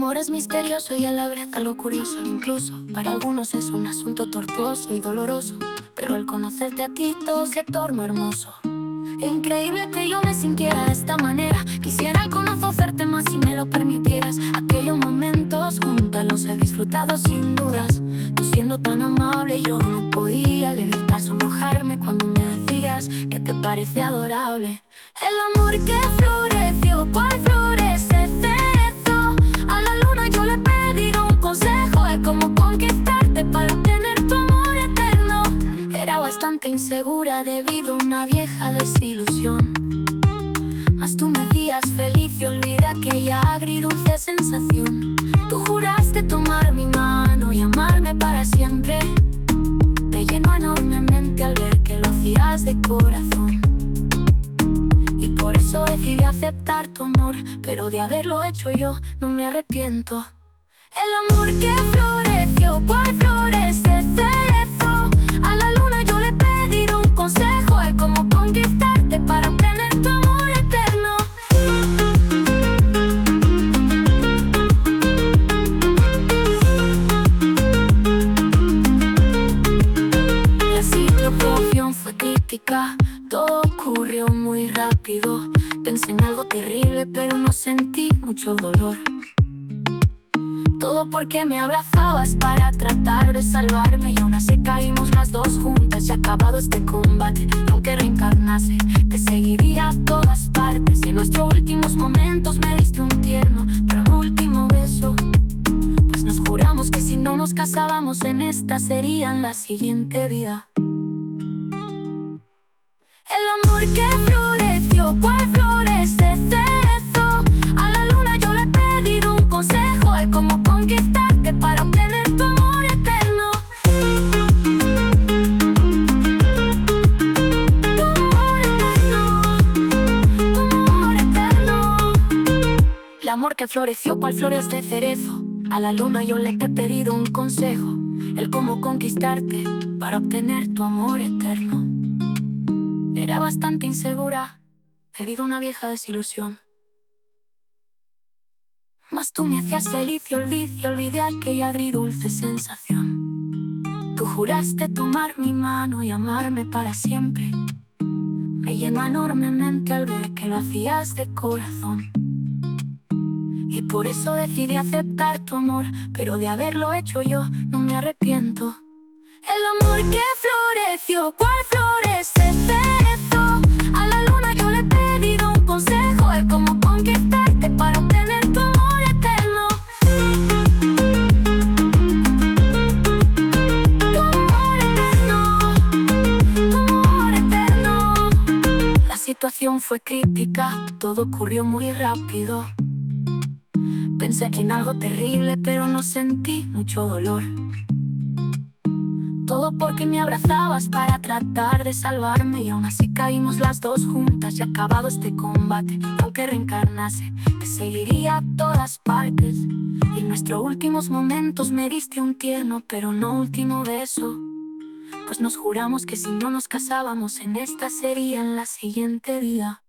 amor es misterioso y a la vez algo curioso. Incluso para algunos es un asunto tortuoso y doloroso, pero al conocerte a ti todo se torna hermoso. Increíble que yo me sintiera de esta manera. Quisiera conocerte más si me lo permitieras. Aquellos momentos juntos los he disfrutado sin dudas. Tú siendo tan amable yo no podía evitar sonrojarme cuando me decías que te parece adorable. El amor que floreció, cual florece cerezo. A la luna yo le pedí un consejo de cómo conquistarte para obtener tu amor eterno. Era bastante insegura debido a una vieja desilusión, mas tú me hacías feliz y olvidé aquella agridulce sensación. Tú juraste tomar mi mano y amarme para siempre. Me llenó enormemente al ver que lo hacías de corazón. Y por eso decidí aceptar tu amor, pero de haberlo hecho yo no me arrepiento. El amor que floreció, cual florece cerezo. A la luna yo le pedí un consejo de cómo conquistarte para obtener tu amor eterno. La situación fue crítica, todo ocurrió muy rápido. Pensé en algo terrible, pero no sentí mucho dolor. Todo porque me abrazabas para tratar de salvarme, y aún así caímos las dos juntas. Ya acabado este combate, aunque reencarnase, te seguiría a todas partes. Y en nuestros últimos momentos me diste un tierno pero un último beso, pues nos juramos que si no nos casábamos en esta sería en la siguiente vida. El amor que floreció, cual florece cerezo. A la luna yo le pedí un consejo de cómo conquistarte para obtener tu amor eterno. Tu amor eterno, tu amor eterno. El amor que floreció, cual flores de cerezo. A la luna yo le he pedido un consejo, el cómo conquistarte para obtener tu amor eterno. Era bastante insegura debido a una vieja desilusión, mas tú me hacías feliz y olvidé aquella agridulce sensación. Tú juraste tomar mi mano y amarme para siempre. Me llenó enormemente al ver que lo hacías de corazón. Y por eso decidí aceptar tu amor, pero de haberlo hecho yo no me arrepiento. El amor que floreció, cual florece cerezo. A la luna yo le he pedido un consejo de cómo conquistarte para obtener tu amor eterno. Tu amor eterno, tu amor eterno. La situación fue crítica, todo ocurrió muy rápido. Pensé en algo terrible, pero no sentí mucho dolor. Todo porque me abrazabas para tratar de salvarme, y aún así caímos las dos juntas. Ya acabado este combate, aunque reencarnase, te seguiría a todas partes. Y en nuestros últimos momentos me diste un tierno pero no último beso, pues nos juramos que si no nos casábamos en esta sería en la siguiente vida.